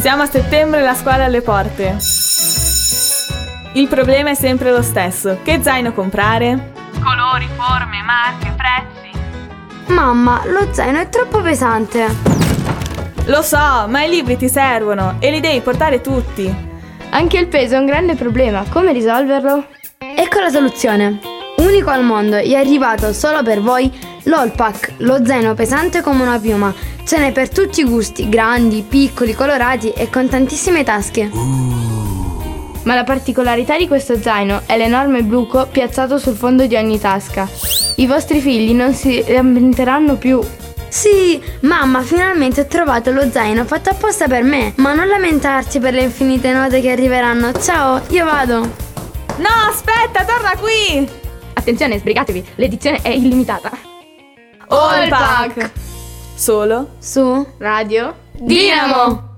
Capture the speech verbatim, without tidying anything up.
Siamo a settembre e la scuola è alle porte. Il problema è sempre lo stesso. Che zaino comprare? Colori, forme, marche, prezzi. Mamma, lo zaino è troppo pesante. Lo so, ma i libri ti servono e li devi portare tutti. Anche il peso è un grande problema. Come risolverlo? Ecco la soluzione. Unico al mondo e arrivato solo per voi, l'Allpack, lo zaino pesante come una piuma. Ce n'è per tutti i gusti, grandi, piccoli, colorati e con tantissime tasche. Ma la particolarità di questo zaino è l'enorme buco piazzato sul fondo di ogni tasca. I vostri figli non si lamenteranno più. Sì, mamma, finalmente ho trovato lo zaino fatto apposta per me. Ma non lamentarti per le infinite note che arriveranno. Ciao, io vado. No, aspetta, torna qui. Attenzione, sbrigatevi, l'edizione è illimitata. Allpack. Solo su Radio Dinamo.